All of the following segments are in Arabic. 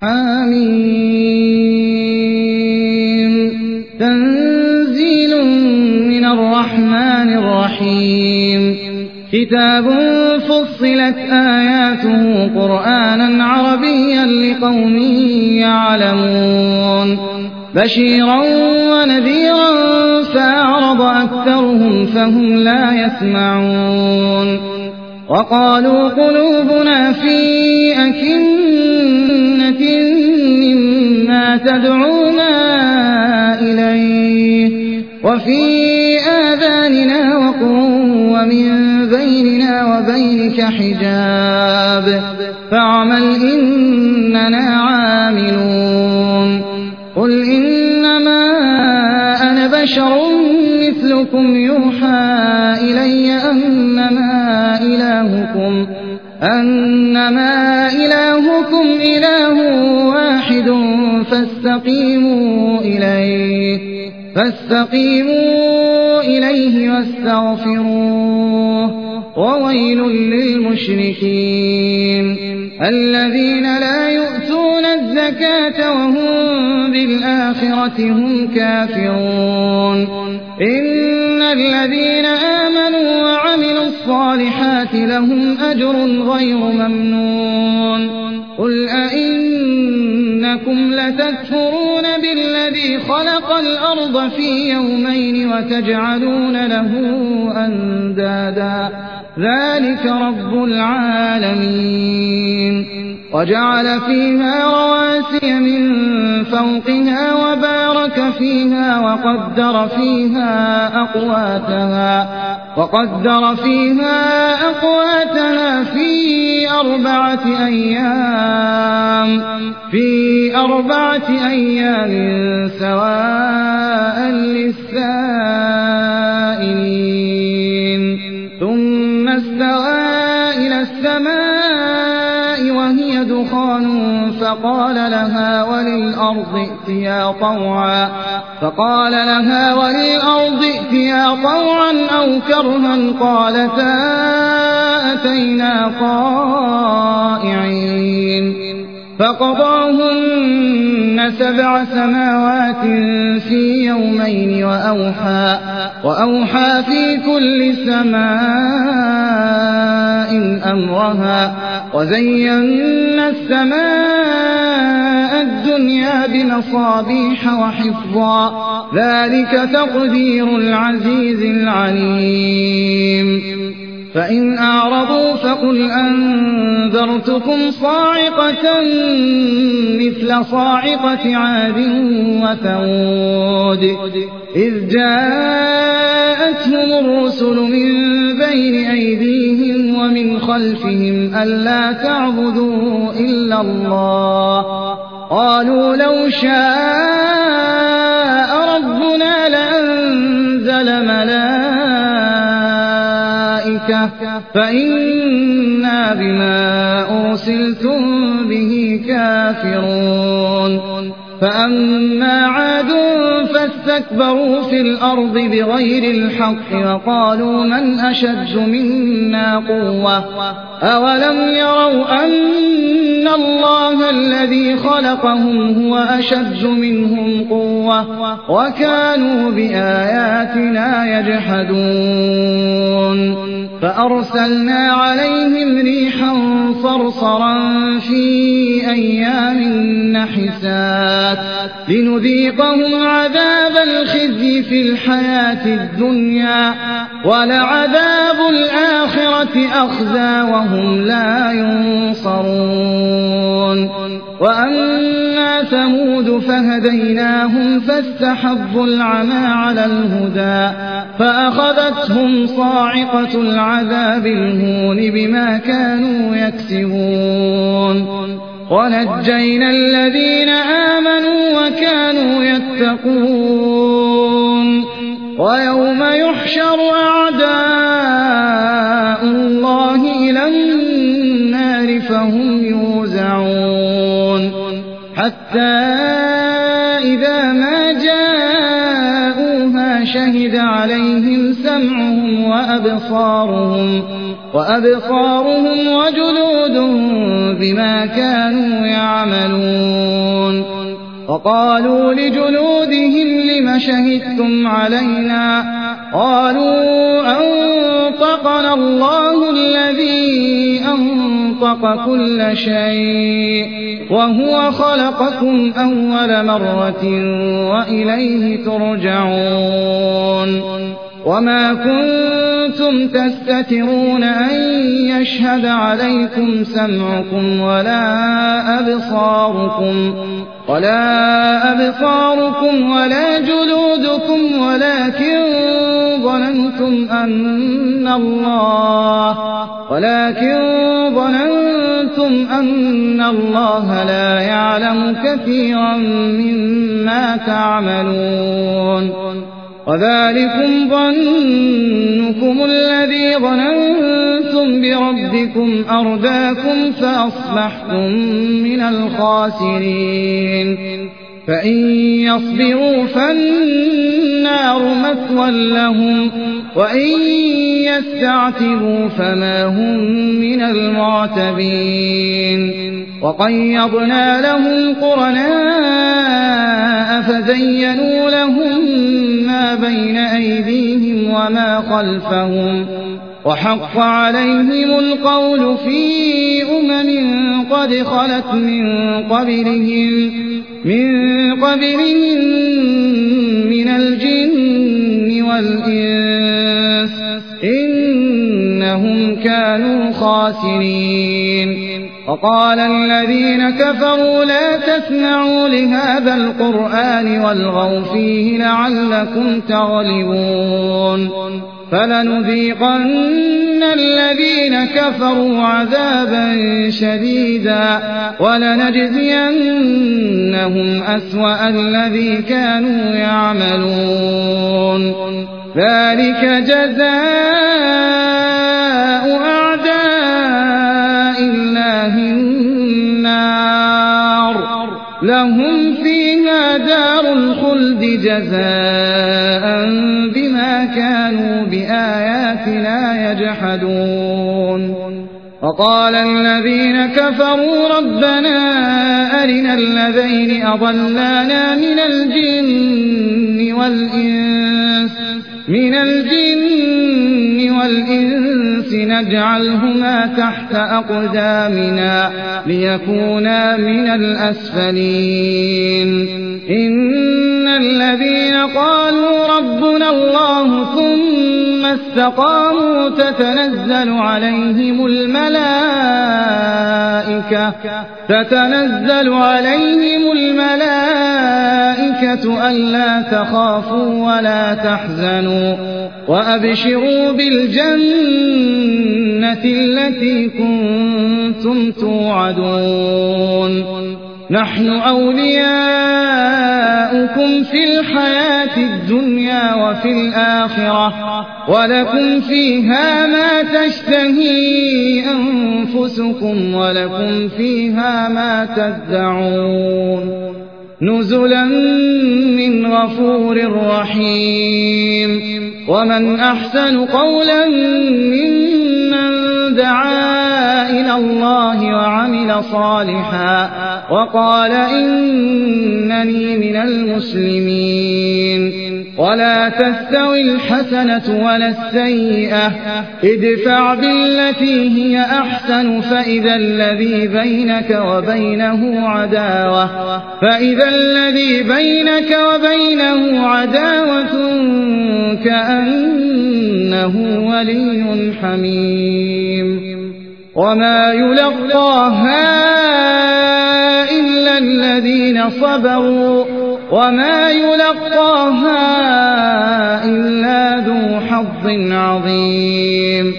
حميم تنزيل من الرحمن الرحيم كتاب فصلت آياته قرآنا عربيا لقوم يعلمون بشيرا ونذيرا فأعرض أكثرهم فهم لا يسمعون وقالوا قلوبنا في أكنة مما تدعونا إليه وفي آذاننا وقر ومن بيننا وبينك حجاب فاعمل إننا عاملون قل إنما أنا بشر مثلكم يوحى إلي أنما إلهكم إله واحد فاستقيموا إليه واستغفروه وويل للمشركين الذين لا يؤتون الزكاة وهم بالآخرة هم كافرون إن الذين آمنوا وعملوا الصالحات لهم أجر غير ممنون قل أئنكم لتكفرون بالذي خلق الأرض في يومين وتجعلون له أندادا ذلك رب العالمين وجعل فيها رواسي من فوقها وبارك فيها وقدر فيها أقواتها في أربعة أيام سواء للسائلين ثم استوى إلى السماء وهي دخان فقال لها وللأرض ائتيا طوعا أو كرها قالتا أتينا طائعين فقضاهن 7 سماوات في يومين وأوحى في كل سماء أمرها وزينا السماء الدنيا بمصابيح وحفظا ذلك تقدير العزيز العليم فإن أعرضوا فقل أنذرتكم صاعقة مثل صاعقة عاد وثمود إذ جاءتهم الرسل من بين أيديهم ومن خلفهم ألا تعبدوا إلا الله قالوا لو شاء ربنا لأنزل ملائكة فإنا بما أرسلتم به كافرون فأما عاد فاستكبروا في الأرض بغير الحق وقالوا من أشد منا قوة أولم يروا أن الله الذي خلقهم هو أشد منهم قوة وكانوا بآياتنا يجحدون فأرسلنا عليهم ريحا صرصرا في أيام نحسات لنذيقهم عذاب الخزي في الحياة الدنيا ولعذاب الآخرة أخزى وهم لا ينصرون وأما ثمود فهديناهم فاستحبوا العمى على الهدى فأخذتهم صاعقة العذاب الهون بما كانوا يكسبون ونجينا الذين آمنوا وكانوا يتقون ويوم يحشر أعداء الله إلى النار فهم يوزعون حتى إذا ما جاءوها شهد عليهم سمعهم وأبصارهم وجلودهم بما كانوا يعملون. وقالوا لجلودهم لم شهدتم علينا؟ قالوا أنطقنا الله الذي أنطق كل شيء وهو خلقكم أول مرة وإليه ترجعون. وما كنتم تستترون أن يشهد عليكم سمعكم ولا أبصاركم ولا جلودكم ولكن ظننتم أن الله لا يعلم كثيرا مما تعملون. وذلكم ظنكم الذي ظننتم بربكم أرداكم فأصبحتم من الخاسرين. فإن يصبروا فالنار مثوى لهم وإن يستعتبوا فما هم من المعتبين. وقيضنا لهم قرناء فزينوا لهم ما بين أيديهم وما خلفهم وحق عليهم القول في قد خلت من قبلهم من الجن والإنس إنهم كانوا خاسرين. وقال الذين كفروا لا تسمعوا لهذا القرآن والغوا فيه لعلكم تغلبون. فلنذيقن الذين كفروا عذابا شديدا ولنجزينهم أسوأ الذي كانوا يعملون. ذلك جزاء أعداء الله النار لهم فيها دار الخلد جزاء بما كانوا بآياتنا يجحدون. وقال الذين كفروا ربنا أرنا الذين أضلانا من الجن والإنس نجعلهما تحت أقدامنا ليكونا من الأسفلين. إن الذين قالوا ربنا الله ثم استقاموا تتنزل عليهم الملائكة ألا تخافوا ولا تحزنوا وأبشروا بالجنة التي كنتم توعدون. نحن أولياؤكم في الحياة الدنيا وفي الآخرة ولكم فيها ما تشتهي أنفسكم ولكم فيها ما تدعون نزلا من غفور رحيم. ومن أحسن قولا ممن دعا إلى الله وعمل صالحا وقال إنني من المسلمين. ولا تستوي الحسنة ولا السيئة ادفع بالتي هي أحسن فإذا الذي بينك وبينه عداوة كأنه ولي حميم. وما يلقاها إلا الذين صبروا وما يلقاها إلا ذو حظ عظيم.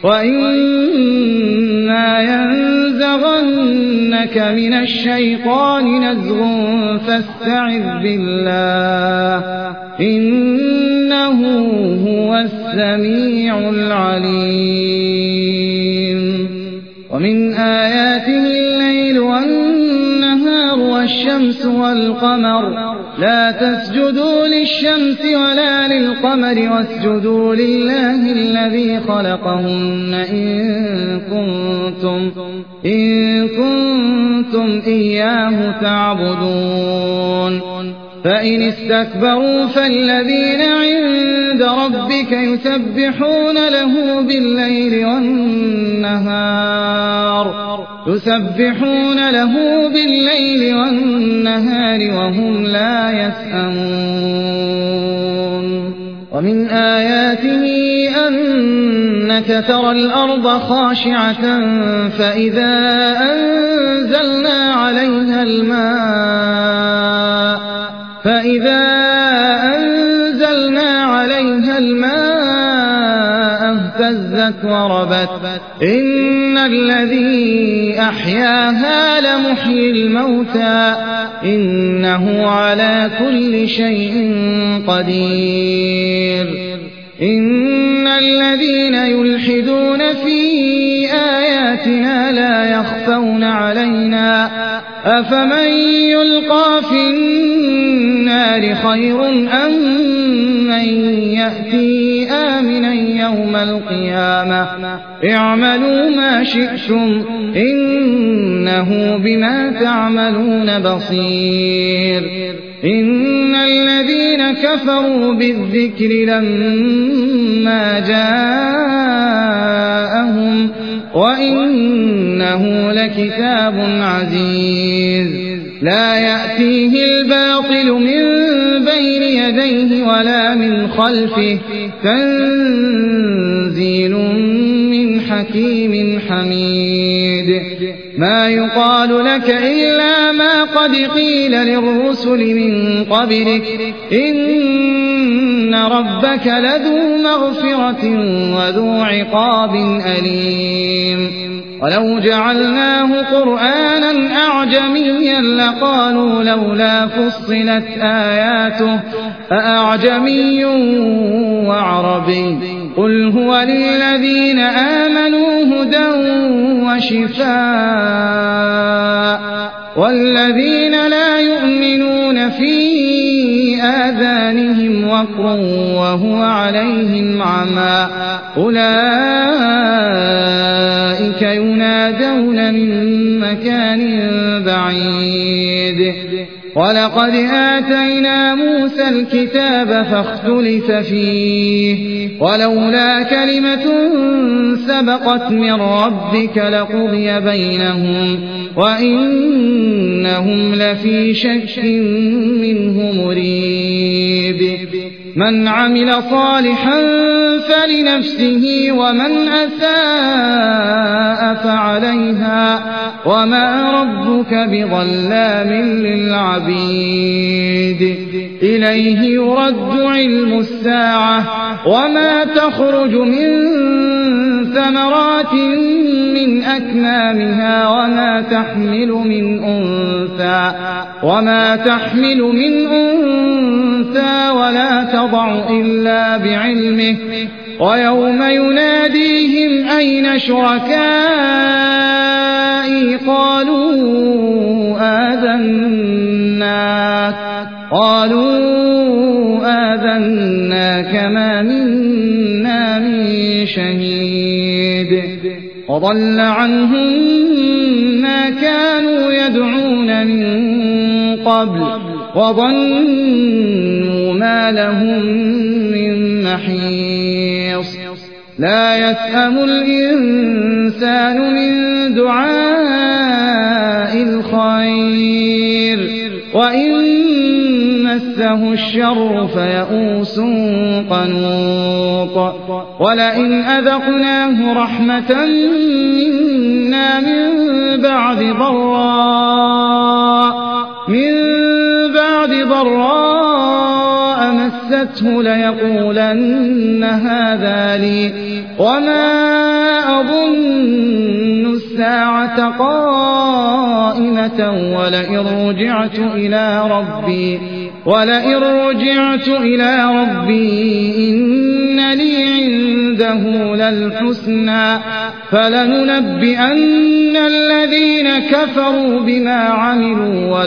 وإما ينزغنك من الشيطان نزغ فاستعذ بالله إنه هو السميع العليم. ومن آياته الليل والنهار والشمس والقمر لا تسجدوا للشمس ولا للقمر واسجدوا لله الذي خلقهن إن كنتم إياه تعبدون فإن استكبروا فالذين عند ربك يسبحون له بالليل والنهار وهم لا يسأمون ومن آياته أنك ترى الأرض خاشعة فإذا أنزلنا عليها الماء اهتزت وربت إن الذي أحياها لمحيي الموتى إنه على كل شيء قدير إن الذين يلحدون في آياتنا لا يخفون علينا أفمن يلقى في النار خير أم من يأتي آمنا يوم القيامة اعملوا ما شئتم إنه بما تعملون بصير إن الذين كفروا بالذكر لما جاءهم وإنه لكتاب عزيز لا يأتيه الباطل من بين يديه ولا من خلفه تنزيل من حكيم حميد ما يقال لك إلا ما قد قيل للرسل من قبلك إن ربك لذو مغفرة وذو عقاب أليم ولو جعلناه قرآنا أعجميا لقالوا لولا فصلت آياته أأعجمي وعربي قل هو للذين آمنوا هدى وشفاء والذين لا يؤمنون في آذانهم وقر وهو عليهم عمى أولئك ينادون من مكان بعيد ولقد آتينا موسى الكتاب فاختلف فيه ولولا كلمة سبقت من ربك لقضي بينهم وإنهم لفي شك منه مريب من عمل صالحا فلنفسه ومن أساء فعليها وما ربك بظلام للعبيد إليه يرد علم الساعة وما تخرج من ثمرات من أكمامها وما تحمل من أنثى ولا تضع إلا بعلمه ويوم يناديهم أين شركائي قالوا آذناك ما منا من شهيد وضل عنهم ما كانوا يدعون من قبل وظنوا ما لهم من محيص لا يسأم الإنسان من دعاء الخير وإن مسه الشر فيئوس قنوط ولئن أذقناه رحمة منا من بعد ضراء مسته ليقولن هذا لي وما أظن الساعة قائمة ولئن رجعت إلى ربي إن لي عنده للحسنى فلننبئن الذين كفروا بما عملوا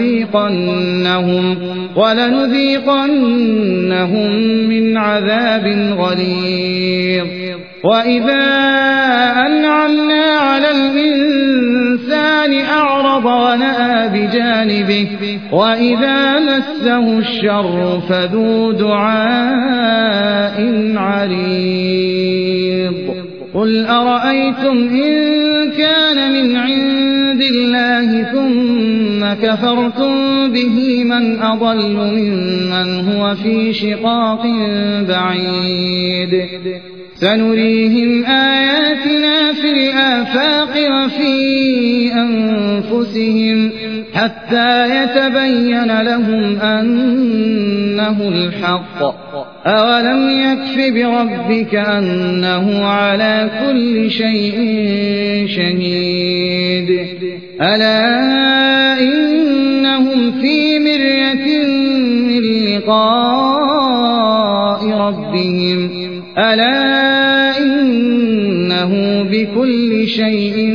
ولنذيقنهم من عذاب غليظ وإذا أنعمنا على الإنسان أعرض ونأى بجانبه وإذا مسه الشر فذو دعاء عريض قل أرأيتم إن كان من عند الله ثم كفرتم به من أضل ممن هو في شقاق بعيد سنريهم آياتنا في الآفاق وفي أنفسهم حتى يتبين لهم أنه الحق أولم يكف بربك أنه على كل شيء شهيد ألا إنهم في مرية من لقاء ربهم ألا إنه بكل شيء